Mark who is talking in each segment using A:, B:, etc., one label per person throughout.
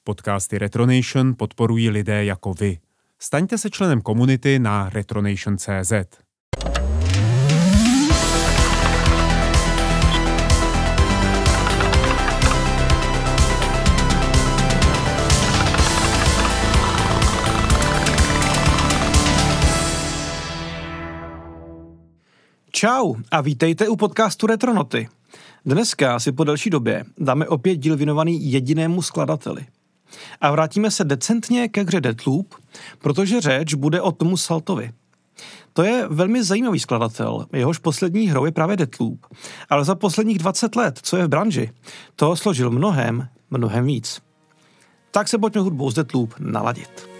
A: Podcasty Retronation podporují lidé jako vy. Staňte se členem komunity na retronation.cz.
B: Čau a vítejte u podcastu Retronoty. Dneska si po delší době dáme opět díl věnovaný jedinému skladateli. A vrátíme se decentně ke hře Deathloop, protože řeč bude o Tomu Saltovi. To je velmi zajímavý skladatel, jehož poslední hrou je právě Deathloop, ale za posledních 20 let, co je v branži, toho složil mnohem víc. Tak se pojďme hudbou z Deathloop naladit.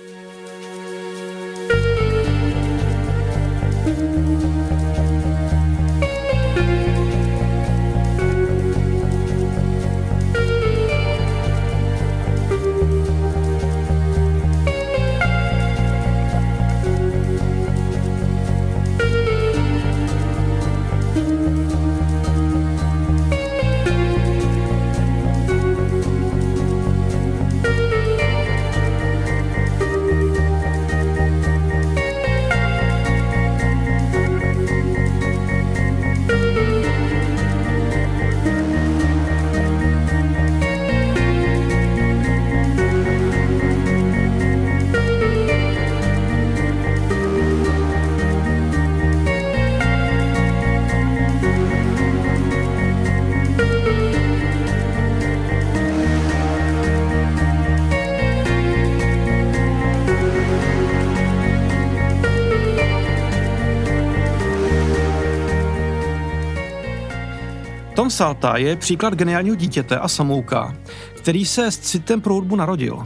B: Tom Salta je příklad geniálního dítěte a samouka, který se s citem pro hudbu narodil.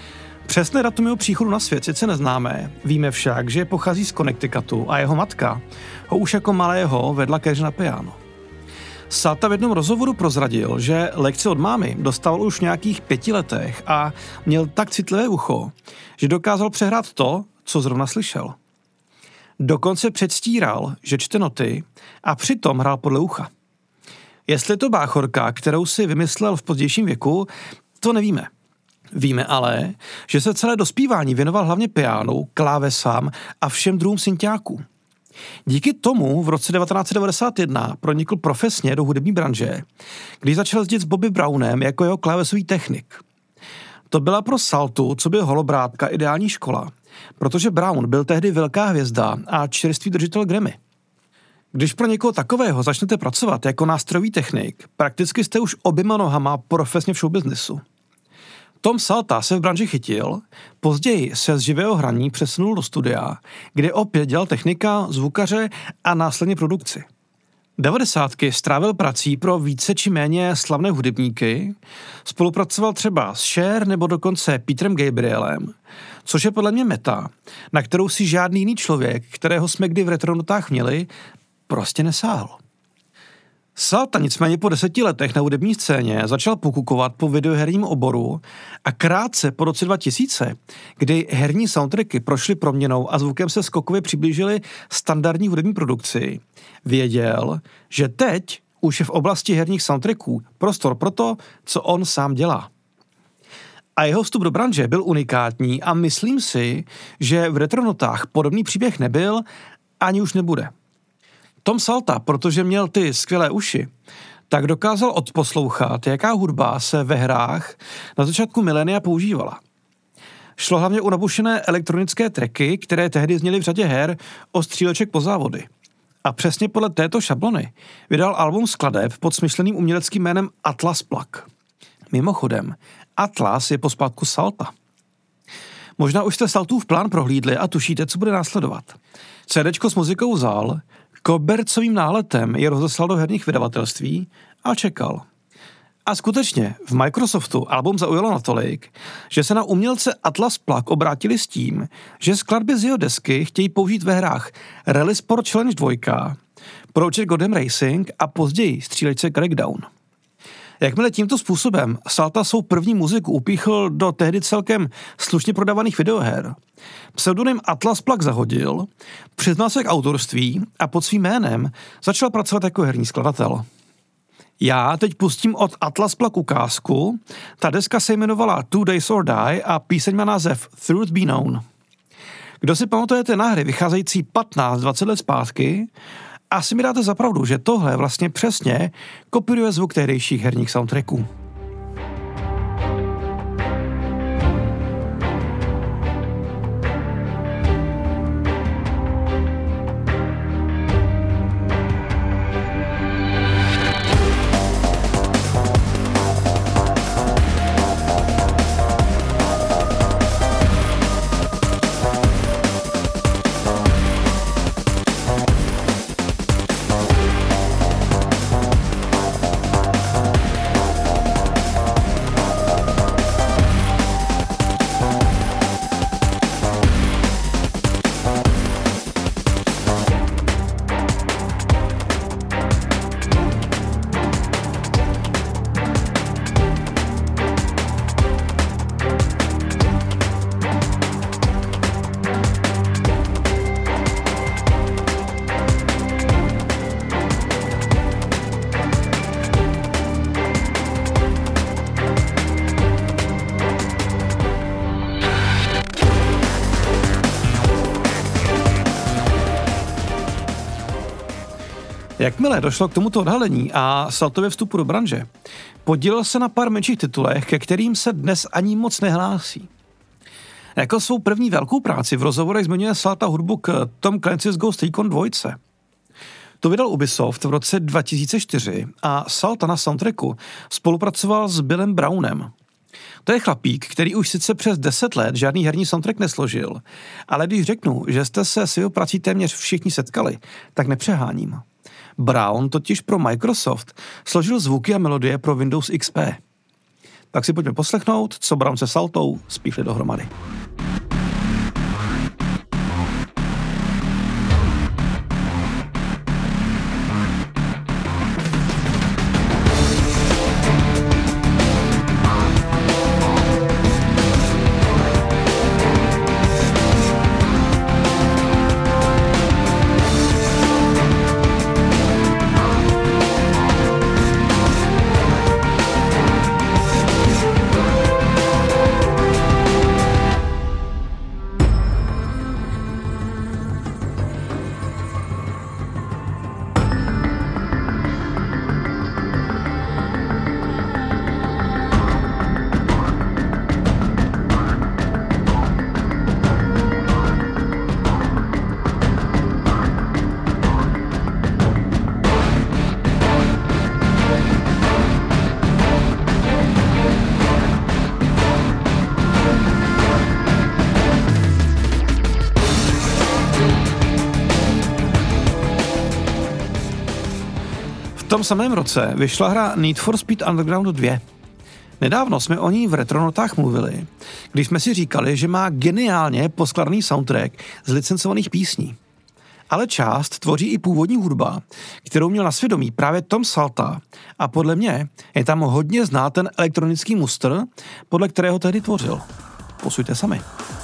B: Přesné datum jeho příchodu na svět sice neznáme, víme však, že pochází z Connecticutu a jeho matka ho už jako malého vedla ke hře na piano. Salta v jednom rozhovoru prozradil, že lekci od mámy dostal už v nějakých 5 letech a měl tak citlivé ucho, že dokázal přehrát to, co zrovna slyšel. Dokonce předstíral, že čte noty a přitom hrál podle ucha. Jestli je to báchorka, kterou si vymyslel v pozdějším věku, to nevíme. Víme ale, že se celé dospívání věnoval hlavně pianu, klávesám a všem druhům synťáků. Díky tomu v roce 1991 pronikl profesně do hudební branže, když začal jezdit s Bobby Brownem jako jeho klávesový technik. To byla pro Saltu, co by holobrátka, ideální škola, protože Brown byl tehdy velká hvězda a čerstvý držitel Grammy. Když pro někoho takového začnete pracovat jako nástrojový technik, prakticky jste už oběma nohama profesně v showbiznisu. Tom Salta se v branži chytil, později se z živého hraní přesunul do studia, kde opět dělal technika, zvukaře a následně produkci. 90. strávil prací pro více či méně slavné hudebníky, spolupracoval třeba s Cher nebo dokonce Petrem Gabrielem, což je podle mě meta, na kterou si žádný jiný člověk, kterého jsme kdy v Retronotách měli, prostě nesáhl. Salta nicméně po 10 letech na hudební scéně začal pokukovat po videoherním oboru a krátce po roce 2000, kdy herní soundtracky prošly proměnou a zvukem se skokově přiblížily standardní hudební produkci, věděl, že teď už je v oblasti herních soundtracků prostor pro to, co on sám dělá. A jeho vstup do branže byl unikátní a myslím si, že v Retronotách podobný příběh nebyl ani už nebude. Tom Salta, protože měl ty skvělé uši, tak dokázal odposlouchat, jaká hudba se ve hrách na začátku milénia používala. Šlo hlavně o nabušené elektronické tracky, které tehdy zněly v řadě her o stříleček po závody. A přesně podle této šablony vydal album skladeb pod smyšleným uměleckým jménem Atlas Plug. Mimochodem, Atlas je pospátku Salta. Možná už jste Saltův plán prohlídli a tušíte, co bude následovat. CDčko s muzikou vzal, kobercovým náletem je rozeslal do herních vydavatelství a čekal. A skutečně v Microsoftu album zaujalo natolik, že se na umělce Atlas Plug obrátili s tím, že skladby z jeho desky chtějí použít ve hrách Rally Sport Challenge 2, Project Gotham Racing a později střílečce Crackdown. Jakmile tímto způsobem Salta svou první muziku upíchl do tehdy celkem slušně prodávaných videoher, pseudonym Atlas Plug zahodil, přiznal se k autorství a pod svým jménem začal pracovat jako herní skladatel. Já teď pustím od Atlas Plug ukázku. Ta deska se jmenovala Two Days or Die a píseň má název Truth Be Known. Kdo si pamatujete na hry vycházející 15-20 let zpátky, asi mi dáte za pravdu, že tohle vlastně přesně kopíruje zvuk tehdejších herních soundtracků. Jakmile došlo k tomuto odhalení a Saltově vstupu do branže, podílel se na pár menších titulech, ke kterým se dnes ani moc nehlásí. Jako svou první velkou práci v rozhovorech zmiňuje Salta hudbu k Tom Clancy's Ghost Recon 2. To vydal Ubisoft v roce 2004 a Salta na soundtracku spolupracoval s Billem Brownem. To je chlapík, který už sice přes 10 let žádný herní soundtrack nesložil, ale když řeknu, že jste se s jeho prací téměř všichni setkali, tak nepřeháním. Brown totiž pro Microsoft složil zvuky a melodie pro Windows XP. Tak si pojďme poslechnout, co Brown se Saltou spíchli dohromady. V tom samém roce vyšla hra Need for Speed Underground 2. Nedávno jsme o ní v Retronotách mluvili, když jsme si říkali, že má geniálně poskládaný soundtrack z licencovaných písní. Ale část tvoří i původní hudba, kterou měl na svědomí právě Tom Salta a podle mě je tam hodně znát ten elektronický mustr, podle kterého tehdy tvořil. Posuďte sami.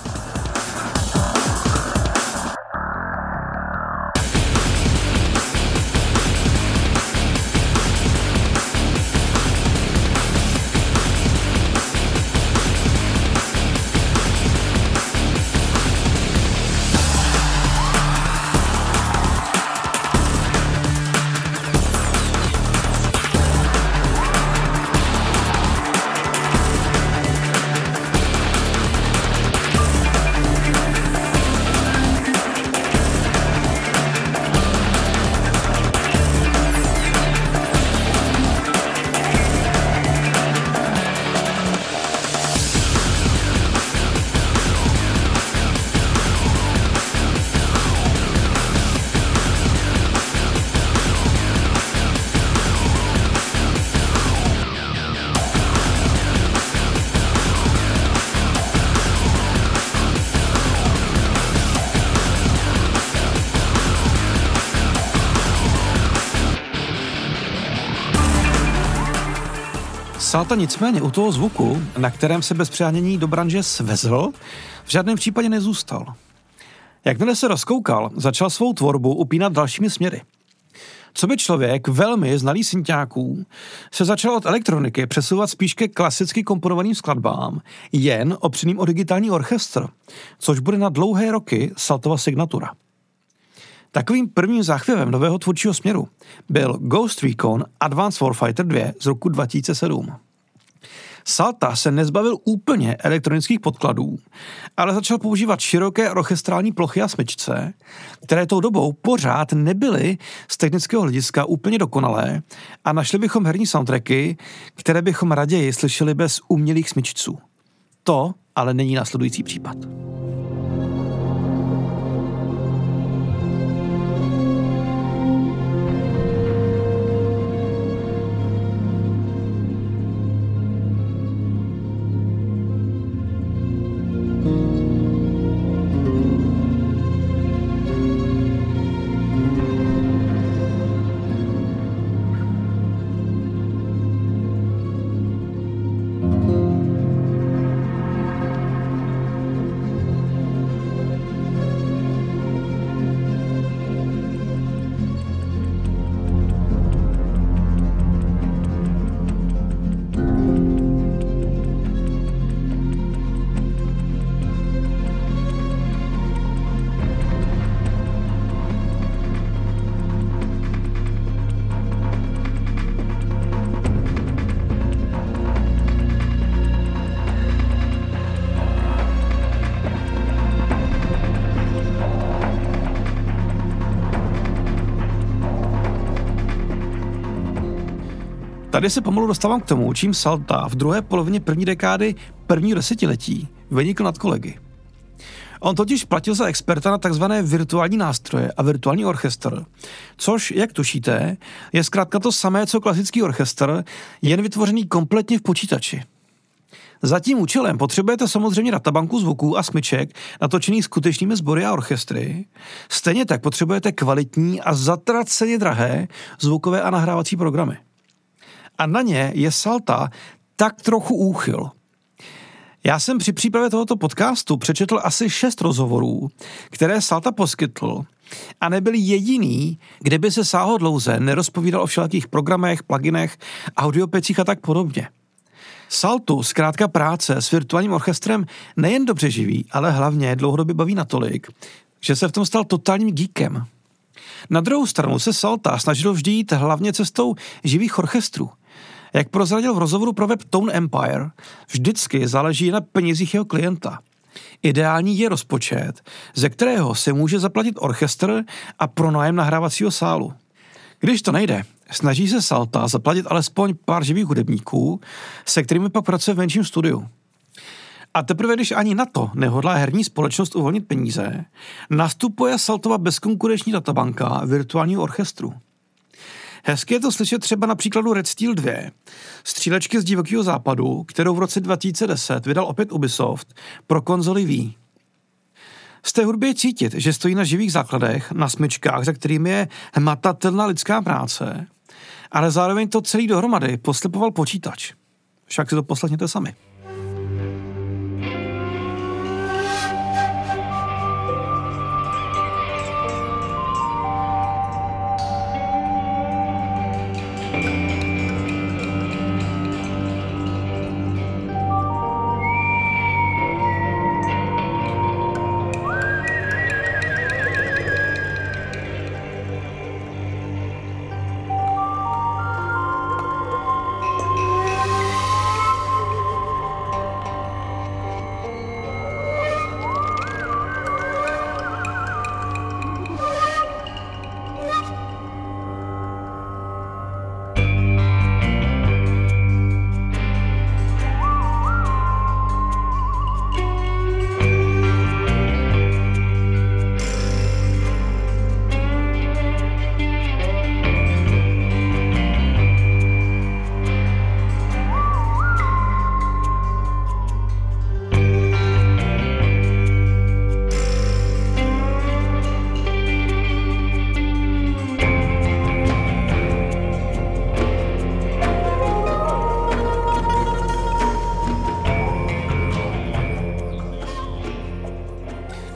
B: Salta nicméně u toho zvuku, na kterém se bez přehánění do branže svezl, v žádném případě nezůstal. Jakmile se rozkoukal, začal svou tvorbu upínat dalšími směry. Co by člověk velmi znalý synťáků se začal od elektroniky přesouvat spíš ke klasicky komponovaným skladbám, jen opřeným o digitální orchestr, což bude na dlouhé roky Saltova signatura. Takovým prvním záchvěvem nového tvůrčího směru byl Ghost Recon Advanced Warfighter 2 z roku 2007. Salta se nezbavil úplně elektronických podkladů, ale začal používat široké orchestrální plochy a smyčce, které tou dobou pořád nebyly z technického hlediska úplně dokonalé a našli bychom herní soundtracky, které bychom raději slyšeli bez umělých smyčců. To ale není následující případ. Tady se pomalu dostávám k tomu, čím Salta v druhé polovině první dekády prvního desetiletí vynikl nad kolegy. On totiž platil za experta na takzvané virtuální nástroje a virtuální orchestr, což, jak tušíte, je zkrátka to samé, co klasický orchestr, jen vytvořený kompletně v počítači. Za tím účelem potřebujete samozřejmě databanku zvuků a smyček natočených skutečnými sbory a orchestry. Stejně tak potřebujete kvalitní a zatraceně drahé zvukové a nahrávací programy. A na ně je Salta tak trochu úchyl. Já jsem při přípravě tohoto podcastu přečetl asi 6 rozhovorů, které Salta poskytl a nebyl jediný, kde by se sáhodlouze nerozpovídal o všelijakých programech, pluginech, audiopecích a tak podobně. Saltu zkrátka práce s virtuálním orchestrem nejen dobře živí, ale hlavně dlouhodobě baví natolik, že se v tom stal totálním geekem. Na druhou stranu se Salta snažil vždy jít hlavně cestou živých orchestrů. Jak prozradil v rozhovoru pro web Tone Empire, vždycky záleží na penězích jeho klienta. Ideální je rozpočet, ze kterého se může zaplatit orchestr a pronájem nahrávacího sálu. Když to nejde, snaží se Salta zaplatit alespoň pár živých hudebníků, se kterými pak pracuje v menším studiu. A teprve, když ani na to nehodlá herní společnost uvolnit peníze, nastupuje Saltova bezkonkurenční databanka virtuálního orchestru. Hezky je to slyšet třeba na příkladu Red Steel 2, střílečky z divokého západu, kterou v roce 2010 vydal opět Ubisoft pro konzoli Wii. Z té hudby je cítit, že stojí na živých základech, na smyčkách, za kterými je hmatatelná lidská práce, ale zároveň to celý dohromady poslepoval počítač. Však si to poslechněte sami.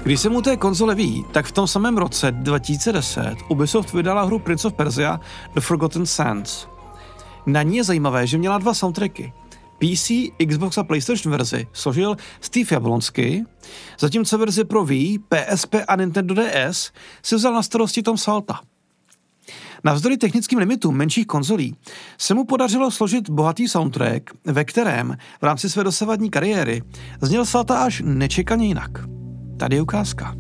B: Když se mu té konzole ví, tak v tom samém roce 2010 Ubisoft vydala hru Prince of Persia The Forgotten Sands. Na ní je zajímavé, že měla 2 soundtracky. PC, Xbox a PlayStation verzi složil Steve Jablonsky, zatímco verzi pro Wii, PSP a Nintendo DS si vzal na starosti Tom Salta. Navzdory technickým limitům menších konzolí se mu podařilo složit bohatý soundtrack, ve kterém v rámci své dosavadní kariéry zněl Salta až nečekaně jinak. Tady je ukázka.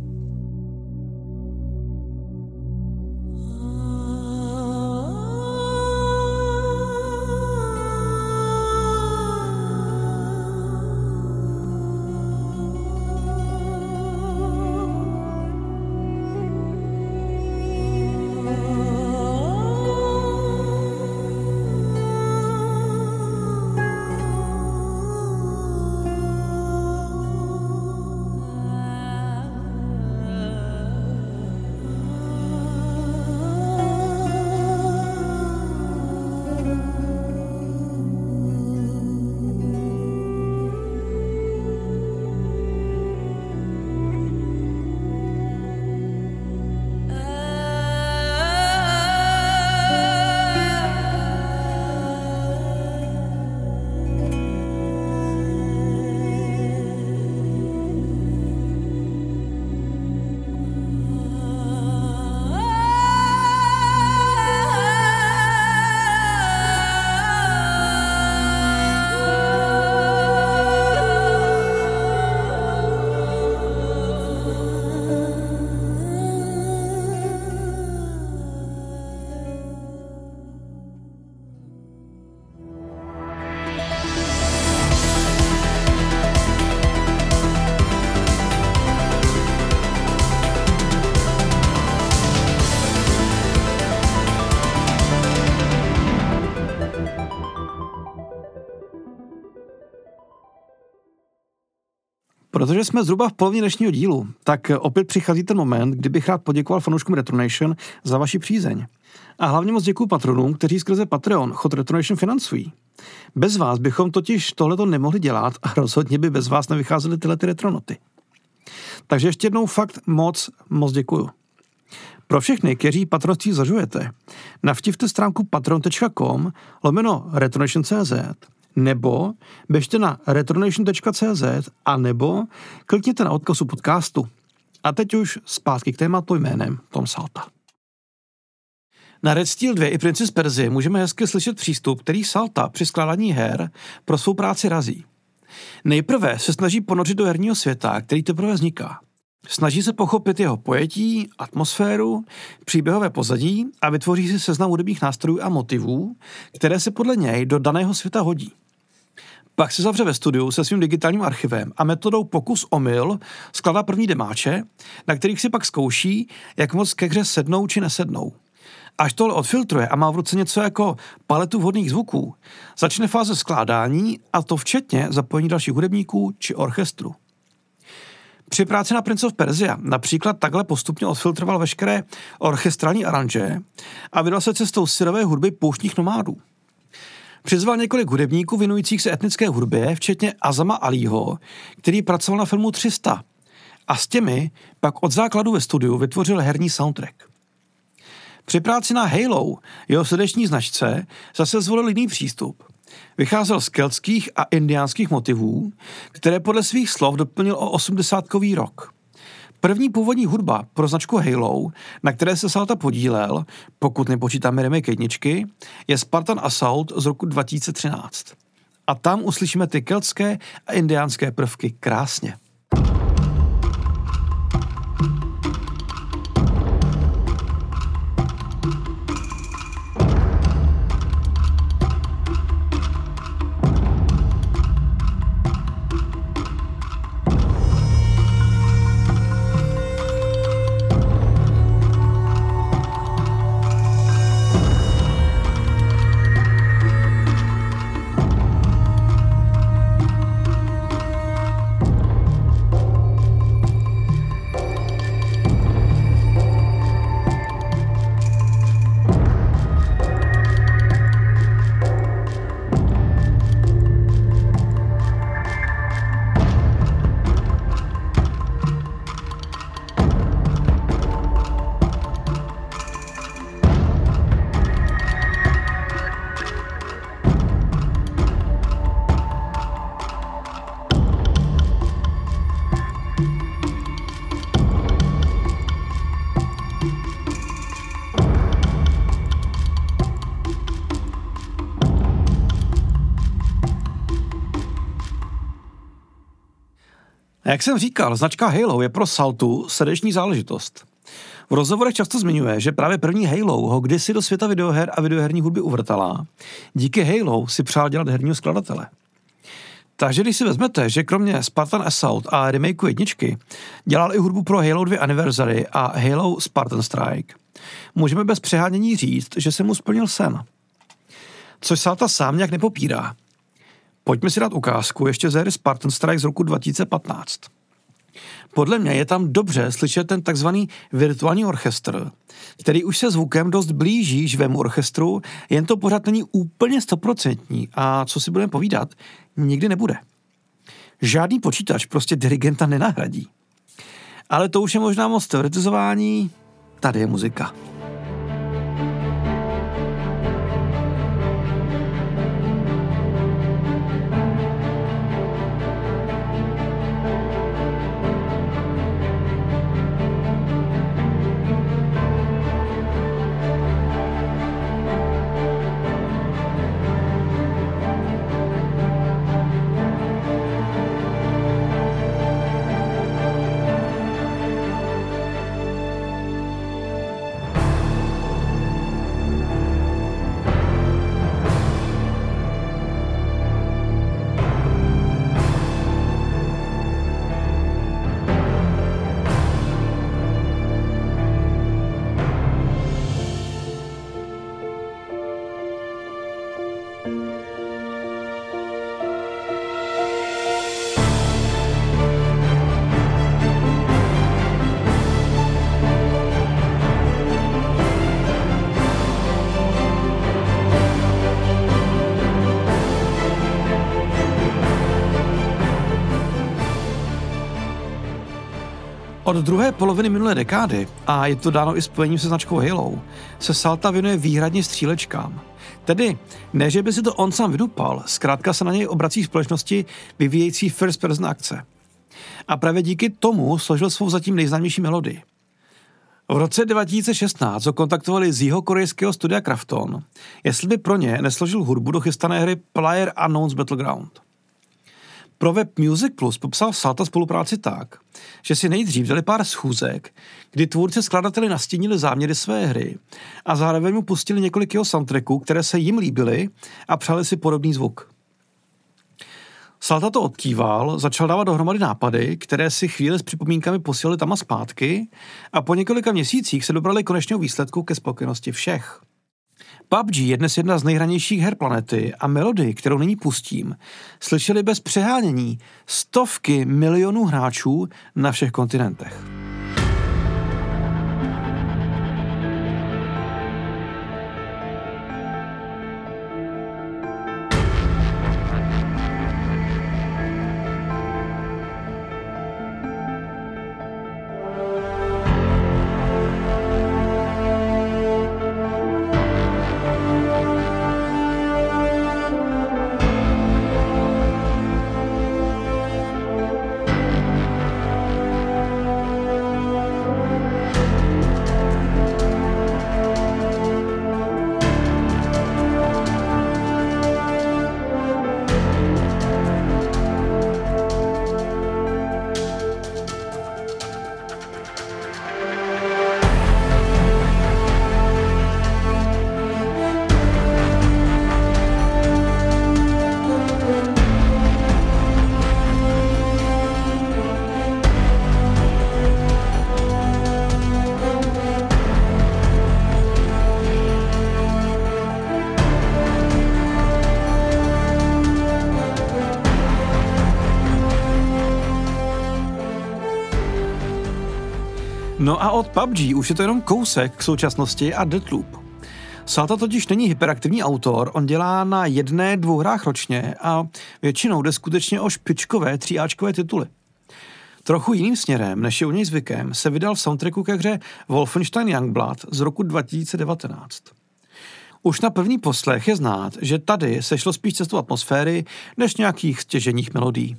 B: Protože jsme zhruba v polovině dnešního dílu, tak opět přichází ten moment, kdy bych rád poděkoval fanouškům Retronation za vaši přízeň. A hlavně moc děkuju patronům, kteří skrze Patreon chod Retronation financují. Bez vás bychom totiž tohleto nemohli dělat a rozhodně by bez vás nevycházely tyhle retronoty. Takže ještě jednou fakt moc děkuju. Pro všechny, kteří patronství zvažujete, navštivte stránku patreon.com/retronation.cz nebo běžte na retronation.cz a nebo klikněte na odkaz u podcastu. A teď už zpátky k tématu jménem Tom Salta. Na Red Steel 2 i Princess Persie můžeme hezky slyšet přístup, který Salta při skládání her pro svou práci razí. Nejprve se snaží ponořit do herního světa, který teprve vzniká. Snaží se pochopit jeho pojetí, atmosféru, příběhové pozadí a vytvoří si seznam hudebních nástrojů a motivů, které se podle něj do daného světa hodí. Pak se zavře ve studiu se svým digitálním archivem a metodou pokus-omyl skládá první demáče, na kterých si pak zkouší, jak moc ke hře sednou či nesednou. Až tohle odfiltruje a má v ruce něco jako paletu vhodných zvuků, začne fáze skládání, a to včetně zapojení dalších hudebníků či orchestru. Při práci na Prince of Persia například takhle postupně odfiltroval veškeré orchestrální aranže a vydal se cestou syrové hudby pouštních nomádů. Přizval několik hudebníků věnujících se etnické hudbě, včetně Azama Alího, který pracoval na filmu 300. A s těmi pak od základu ve studiu vytvořil herní soundtrack. Při práci na Halo, jeho srdeční značce, zase zvolil jiný přístup. Vycházel z keltských a indiánských motivů, které podle svých slov doplnil o 80kový rok. První původní hudba pro značku Halo, na které se Salta podílel, pokud nepočítáme remake jedničky, je Spartan Assault z roku 2013. A tam uslyšíme ty keltské a indiánské prvky krásně. A jak jsem říkal, značka Halo je pro Saltu srdeční záležitost. V rozhovorech často zmiňuje, že právě první Halo ho kdysi do světa videoher a videoherní hudby uvrtala. Díky Halo si přál dělat herního skladatele. Takže když si vezmete, že kromě Spartan Assault a remakeu jedničky dělal i hudbu pro Halo 2 Anniversary a Halo Spartan Strike, můžeme bez přehánění říct, že se mu splnil sen. Což Salta sám nějak nepopírá. Pojďme si dát ukázku ještě z hry Spartan Strike z roku 2015. Podle mě je tam dobře slyšet ten takzvaný virtuální orchestr, který už se zvukem dost blíží živému orchestru, jen to pořád není úplně 100% a co si budeme povídat, nikdy nebude. Žádný počítač prostě dirigenta nenahradí. Ale to už je možná moc teoretizování, tady je muzika. Od druhé poloviny minulé dekády, a je to dáno i spojením se značkou Halo, se Salta věnuje výhradně střílečkám. Tedy, ne, že by si to on sám vydupal, zkrátka se na něj obrací společnosti vyvíjející first person akce. A právě díky tomu složil svou zatím nejznámější melodii. V roce 2016 ho kontaktovali z jihokorejského studia Krafton, jestli by pro ně nesložil hudbu do chystané hry PlayerUnknown's Battleground. Pro web Music Plus popsal Salta spolupráci tak, že si nejdřív dali pár schůzek, kdy tvůrci skladateli nastínili záměry své hry a zároveň mu pustili několik jeho soundtracků, které se jim líbily a přáli si podobný zvuk. Salta to odkýval, začal dávat dohromady nápady, které si chvíli s připomínkami posílali tam a zpátky a po několika měsících se dobrali konečného výsledku ke spokojenosti všech. PUBG je dnes jedna z nejhranějších her planety a melodii, kterou nyní pustím, slyšeli bez přehánění stovky milionů hráčů na všech kontinentech. No a od PUBG už je to jenom kousek k současnosti a Deathloop. Salta totiž není hyperaktivní autor, on dělá na 1-2 hrách ročně a většinou jde skutečně o špičkové 3áčkové tituly. Trochu jiným směrem, než je u něj zvykem, se vydal v soundtracku ke hře Wolfenstein Youngblood z roku 2019. Už na první poslech je znát, že tady se šlo spíš cestou atmosféry, než nějakých stěžejních melodií.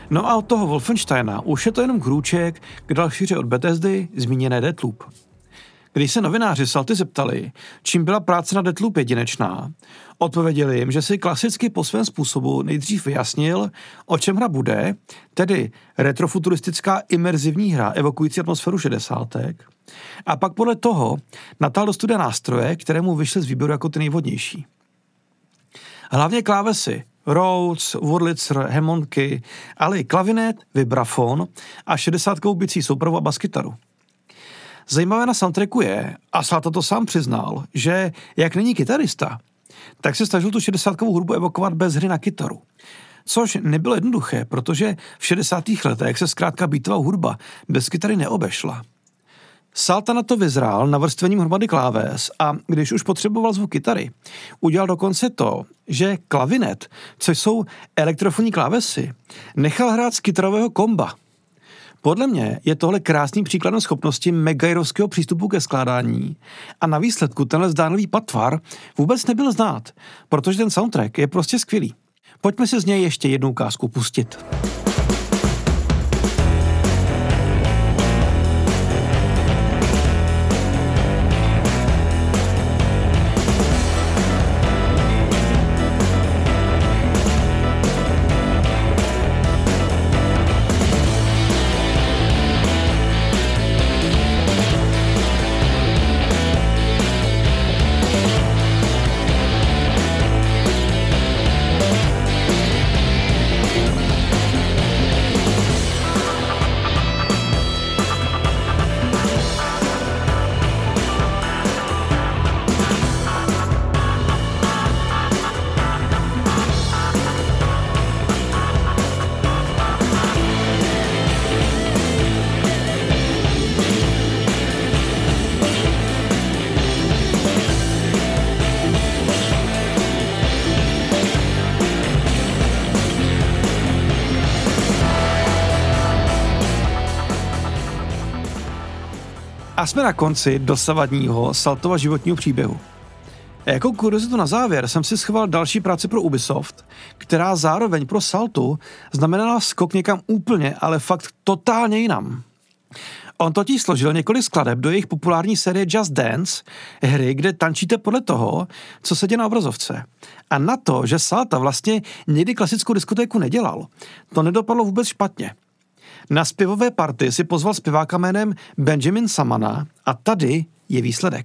B: No a od toho Wolfensteina už je to jenom krůček k další hře od Bethesdy, zmíněné Deathloop. Když se novináři Salty zeptali, čím byla práce na Deathloop jedinečná, odpověděli jim, že si klasicky po svém způsobu nejdřív vyjasnil, o čem hra bude, tedy retrofuturistická imerzivní hra evokující atmosféru 60. A pak podle toho natáhl do studia nástroje, kterému vyšly z výběru jako ty nejvhodnější. Hlavně klávesy, Rhodes, Wurlitzer, Hammondky, ale i klavinet, vibrafon a 60kovou bicí soupravu a baskytaru. Zajímavé na soundtracku je, a Salta to sám přiznal, že jak není kytarista, tak se snažil tu 60kovou hudbu evokovat bez hry na kytaru. Což nebylo jednoduché, protože v 60. letech se zkrátka beatová hudba bez kytary neobešla. Salta na to vyzrál navrstvením hromady kláves a když už potřeboval zvuk kytary, udělal dokonce to, že klavinet, což jsou elektrofonní klávesy, nechal hrát z kytarového komba. Podle mě je tohle krásný příkladem schopnosti megairovského přístupu ke skládání a na výsledku tenhle zdánlivý patvar vůbec nebyl znát, protože ten soundtrack je prostě skvělý. Pojďme si z něj ještě jednu ukázku pustit. A jsme na konci dosavadního Saltova životního příběhu. Jako kuriozitu na závěr jsem si schoval další práci pro Ubisoft, která zároveň pro Saltu znamenala skok někam úplně, ale fakt totálně jinam. On totiž složil několik skladeb do jejich populární série Just Dance, hry, kde tančíte podle toho, co se děje na obrazovce. A na to, že Salta vlastně někdy klasickou diskotéku nedělal, to nedopadlo vůbec špatně. Na zpěvové party si pozval zpěváka jménem Benjamin Samana a tady je výsledek.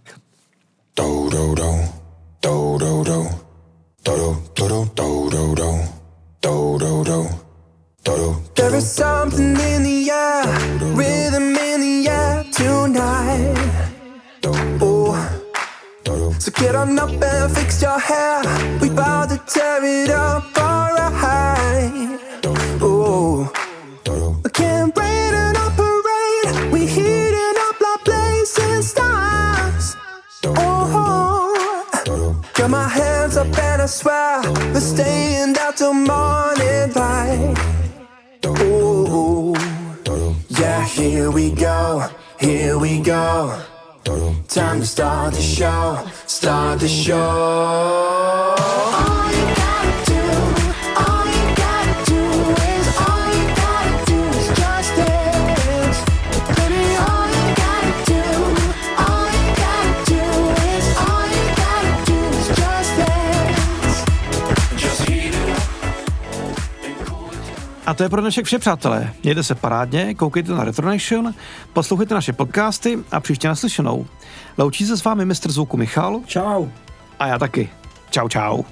B: There is something in the air, rhythm in the air tonight. Oh, so get on up and fix your hair. We about to tear it up, alright. Oh, I can't wait in a parade. We heating up like blazing stars. Oh, got my hands up and I swear we're staying down till morning light. Oh, yeah, here we go, here we go. Time to start the show, start the show. All you gotta do, all you gotta do is, all you gotta do is just dance. Baby, all you gotta do, all you gotta do is, all you gotta do is just dance. Just heat it up. A to je pro dnešek vše, přátelé. Mějte se parádně, koukejte na Retronation, poslouchejte naše podcasty a příště naslyšenou. Loučí se s vámi mistr zvuku Michal.
C: Čau.
B: A já taky. Čau, čau.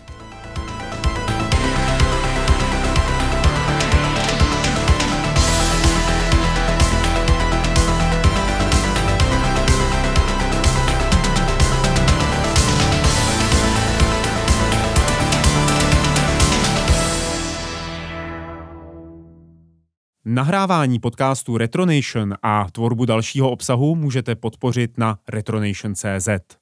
A: Nahrávání podcastu Retronation a tvorbu dalšího obsahu můžete podpořit na retronation.cz.